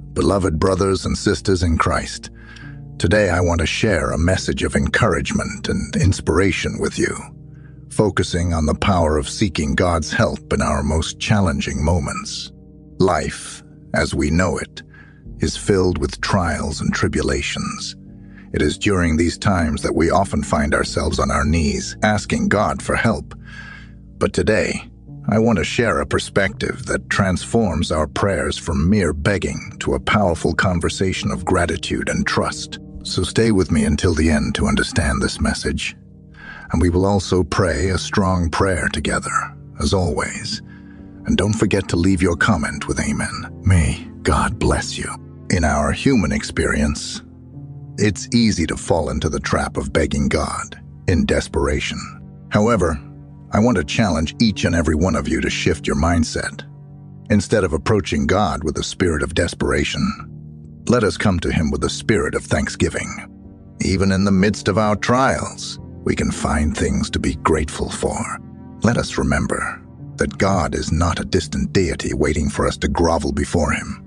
Beloved brothers and sisters in Christ, today I want to share a message of encouragement and inspiration with you, focusing on the power of seeking God's help in our most challenging moments. Life, as we know it, is filled with trials and tribulations. It is during these times that we often find ourselves on our knees, asking God for help. But today, I want to share a perspective that transforms our prayers from mere begging to a powerful conversation of gratitude and trust. So stay with me until the end to understand this message. And we will also pray a strong prayer together, as always. And don't forget to leave your comment with Amen. May God bless you. In our human experience, it's easy to fall into the trap of begging God in desperation. However, I want to challenge each and every one of you to shift your mindset. Instead of approaching God with a spirit of desperation, let us come to Him with a spirit of thanksgiving. Even in the midst of our trials, we can find things to be grateful for. Let us remember that God is not a distant deity waiting for us to grovel before Him.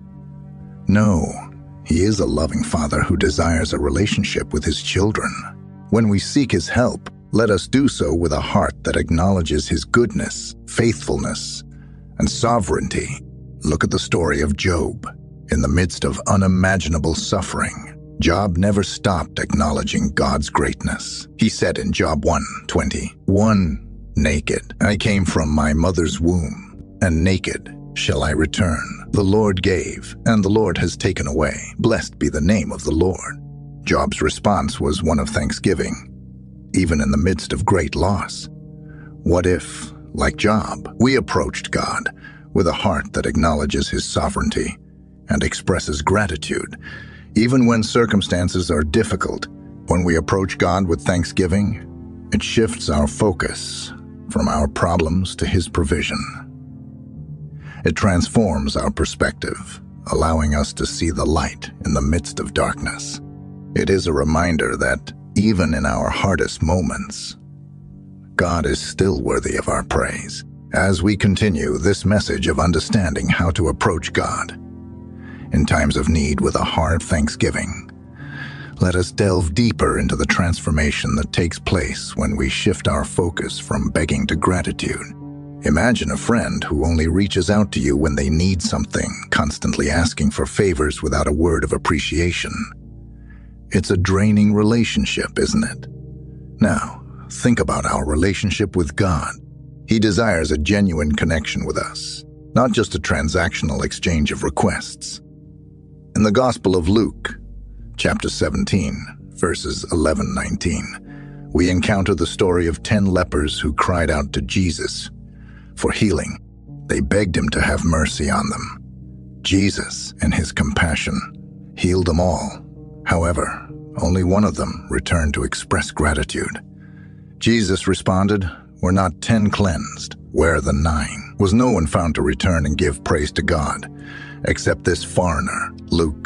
No, He is a loving Father who desires a relationship with His children. When we seek His help, let us do so with a heart that acknowledges His goodness, faithfulness, and sovereignty. Look at the story of Job. In the midst of unimaginable suffering, Job never stopped acknowledging God's greatness. He said in Job 1:20, "Naked I came from my mother's womb, and naked shall I return. The Lord gave, and the Lord has taken away. Blessed be the name of the Lord." Job's response was one of thanksgiving, even in the midst of great loss. What if, like Job, we approached God with a heart that acknowledges His sovereignty and expresses gratitude, even when circumstances are difficult? When we approach God with thanksgiving, it shifts our focus from our problems to His provision. It transforms our perspective, allowing us to see the light in the midst of darkness. It is a reminder that even in our hardest moments, God is still worthy of our praise. As we continue this message of understanding how to approach God in times of need with a heart of thanksgiving, let us delve deeper into the transformation that takes place when we shift our focus from begging to gratitude. Imagine a friend who only reaches out to you when they need something, constantly asking for favors without a word of appreciation. It's a draining relationship, isn't it? Now, think about our relationship with God. He desires a genuine connection with us, not just a transactional exchange of requests. In the Gospel of Luke, chapter 17, verses 11-19, we encounter the story of 10 lepers who cried out to Jesus for healing. They begged Him to have mercy on them. Jesus, in His compassion, healed them all. However, only one of them returned to express gratitude. Jesus responded, "Were not 10 cleansed? Where are the 9? Was no one found to return and give praise to God, except this foreigner?" Luke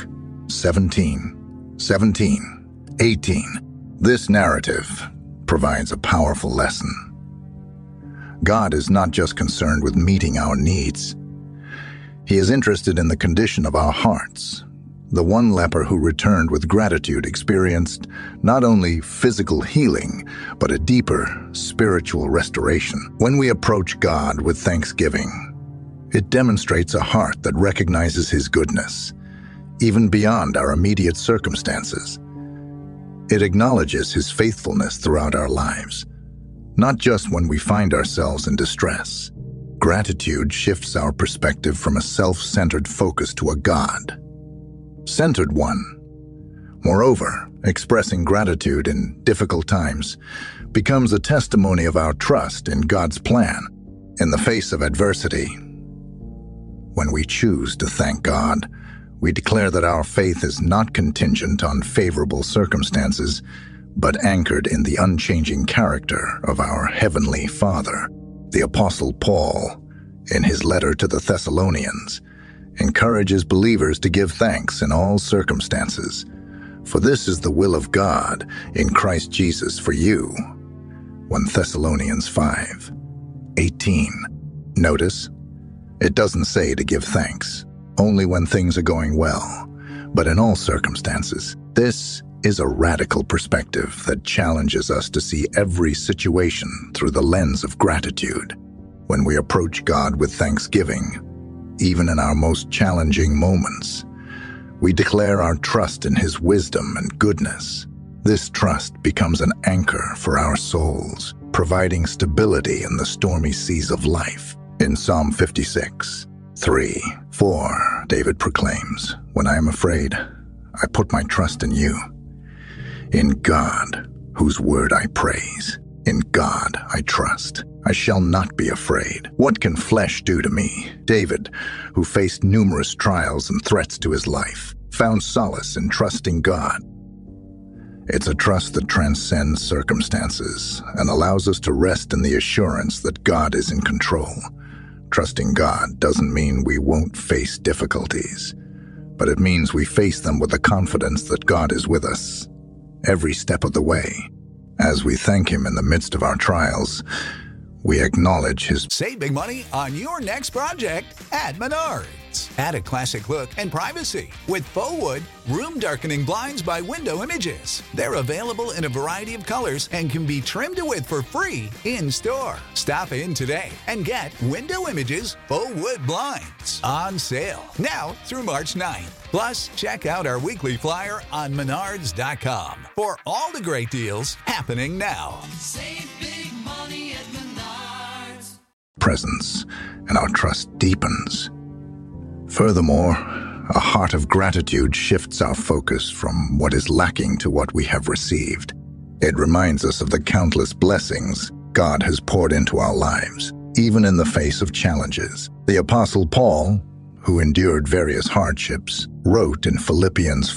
17:17-18. This narrative provides a powerful lesson. God is not just concerned with meeting our needs. He is interested in the condition of our hearts. The one leper who returned with gratitude experienced not only physical healing, but a deeper spiritual restoration. When we approach God with thanksgiving, it demonstrates a heart that recognizes His goodness, even beyond our immediate circumstances. It acknowledges His faithfulness throughout our lives, not just when we find ourselves in distress. Gratitude shifts our perspective from a self-centered focus to a God-centered one. Moreover, expressing gratitude in difficult times becomes a testimony of our trust in God's plan in the face of adversity. When we choose to thank God, we declare that our faith is not contingent on favorable circumstances, but anchored in the unchanging character of our Heavenly Father. The Apostle Paul, in his letter to the Thessalonians, encourages believers to give thanks in all circumstances, for this is the will of God in Christ Jesus for you. 1 Thessalonians 5:18. Notice, it doesn't say to give thanks only when things are going well, but in all circumstances. This is a radical perspective that challenges us to see every situation through the lens of gratitude. When we approach God with thanksgiving, even in our most challenging moments, we declare our trust in His wisdom and goodness. This trust becomes an anchor for our souls, providing stability in the stormy seas of life. In Psalm 56, 3-4, David proclaims, "When I am afraid, I put my trust in you. In God, whose word I praise. In God I trust. I shall not be afraid. What can flesh do to me?" David, who faced numerous trials and threats to his life, found solace in trusting God. It's a trust that transcends circumstances and allows us to rest in the assurance that God is in control. Trusting God doesn't mean we won't face difficulties, but it means we face them with the confidence that God is with us every step of the way. As we thank Him in the midst of our trials, we acknowledge His. Save big money on your next project at Menards. Add a classic look and privacy with faux wood room darkening blinds by Window Images. They're available in a variety of colors and can be trimmed to width for free in store. Stop in today and get Window Images faux wood blinds on sale now through March 9th. Plus, check out our weekly flyer on Menards.com for all the great deals happening now. Save big money at Menards. Presence, and our trust deepens. Furthermore, a heart of gratitude shifts our focus from what is lacking to what we have received. It reminds us of the countless blessings God has poured into our lives, even in the face of challenges. The Apostle Paul, who endured various hardships, wrote in Philippians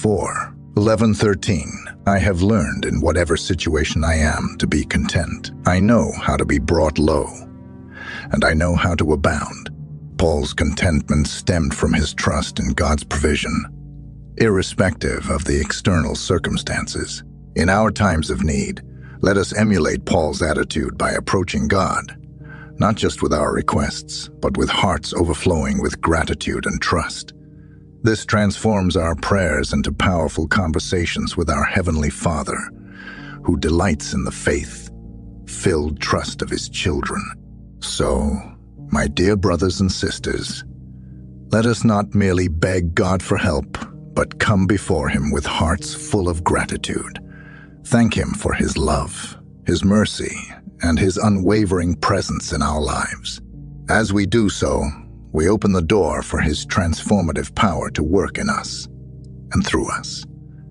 4:11-13, "I have learned in whatever situation I am to be content. I know how to be brought low, and I know how to abound." Paul's contentment stemmed from his trust in God's provision, irrespective of the external circumstances. In our times of need, let us emulate Paul's attitude by approaching God, not just with our requests, but with hearts overflowing with gratitude and trust. This transforms our prayers into powerful conversations with our Heavenly Father, who delights in the faith-filled trust of His children. So, my dear brothers and sisters, let us not merely beg God for help, but come before Him with hearts full of gratitude. Thank Him for His love, His mercy, and His unwavering presence in our lives. As we do so, we open the door for His transformative power to work in us and through us.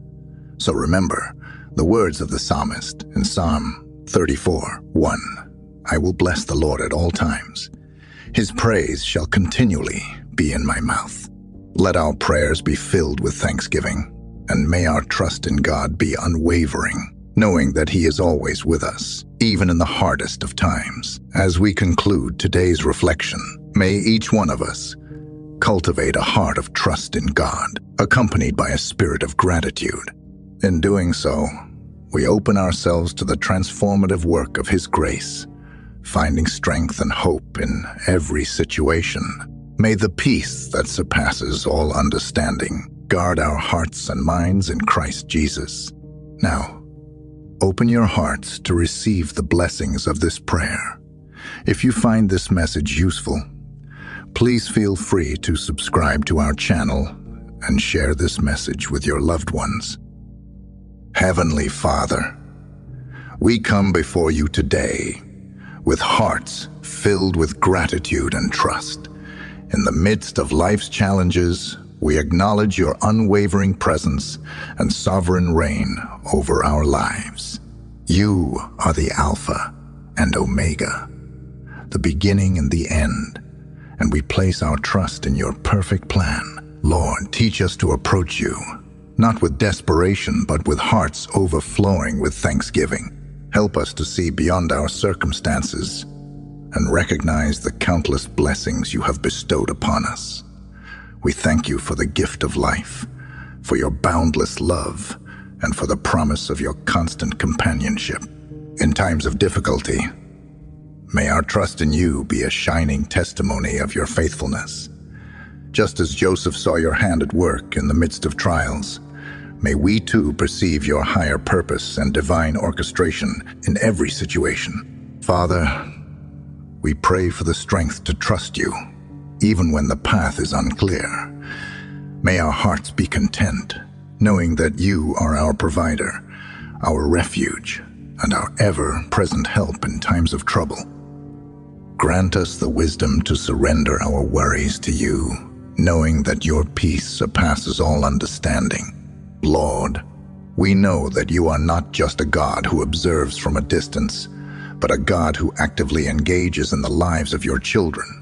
So remember the words of the psalmist in Psalm 34:1, "I will bless the Lord at all times. His praise shall continually be in my mouth." Let our prayers be filled with thanksgiving, and may our trust in God be unwavering, knowing that He is always with us, even in the hardest of times. As we conclude today's reflection, may each one of us cultivate a heart of trust in God, accompanied by a spirit of gratitude. In doing so, we open ourselves to the transformative work of His grace, finding strength and hope in every situation. May the peace that surpasses all understanding guard our hearts and minds in Christ Jesus. Now, open your hearts to receive the blessings of this prayer. If you find this message useful, please feel free to subscribe to our channel and share this message with your loved ones. Heavenly Father, we come before you today with hearts filled with gratitude and trust. In the midst of life's challenges, we acknowledge your unwavering presence and sovereign reign over our lives. You are the Alpha and Omega, the beginning and the end, and we place our trust in your perfect plan. Lord, teach us to approach you, not with desperation, but with hearts overflowing with thanksgiving. Help us to see beyond our circumstances and recognize the countless blessings you have bestowed upon us. We thank you for the gift of life, for your boundless love, and for the promise of your constant companionship. In times of difficulty, may our trust in you be a shining testimony of your faithfulness. Just as Joseph saw your hand at work in the midst of trials, may we too perceive your higher purpose and divine orchestration in every situation. Father, we pray for the strength to trust you, even when the path is unclear. May our hearts be content, knowing that you are our provider, our refuge, and our ever-present help in times of trouble. Grant us the wisdom to surrender our worries to you, knowing that your peace surpasses all understanding. Lord, we know that you are not just a God who observes from a distance, but a God who actively engages in the lives of your children.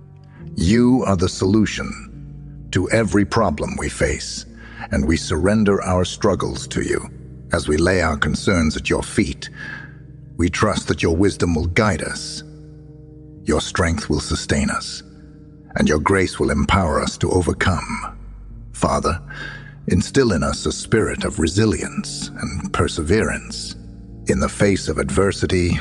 You are the solution to every problem we face, and we surrender our struggles to you. As we lay our concerns at your feet, we trust that your wisdom will guide us, your strength will sustain us, and your grace will empower us to overcome. Father, instill in us a spirit of resilience and perseverance. In the face of adversity,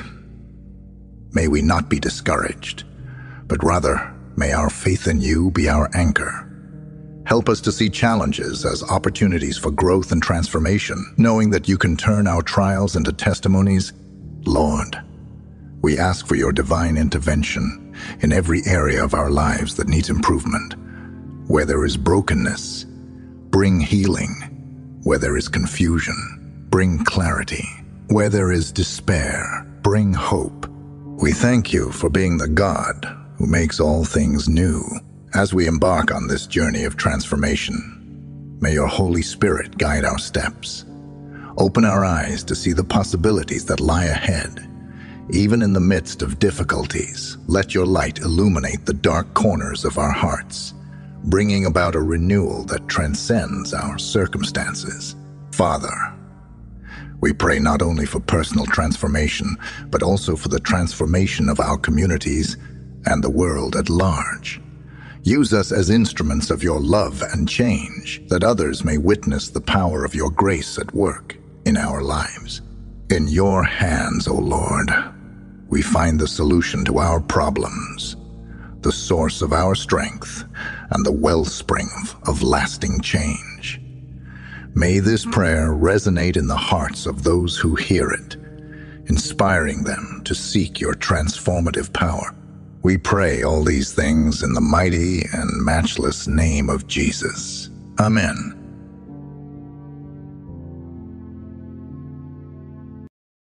may we not be discouraged, but rather may our faith in you be our anchor. Help us to see challenges as opportunities for growth and transformation, knowing that you can turn our trials into testimonies. Lord, we ask for your divine intervention in every area of our lives that needs improvement. Where there is brokenness, bring healing. Where there is confusion, bring clarity. Where there is despair, bring hope. We thank you for being the God who makes all things new. As we embark on this journey of transformation, may your Holy Spirit guide our steps. Open our eyes to see the possibilities that lie ahead. Even in the midst of difficulties, let your light illuminate the dark corners of our hearts, bringing about a renewal that transcends our circumstances. Father, we pray not only for personal transformation, but also for the transformation of our communities and the world at large. Use us as instruments of your love and change, that others may witness the power of your grace at work in our lives. In your hands, O Lord, we find the solution to our problems, the source of our strength, and the wellspring of lasting change. May this prayer resonate in the hearts of those who hear it, inspiring them to seek your transformative power. We pray all these things in the mighty and matchless name of Jesus. Amen.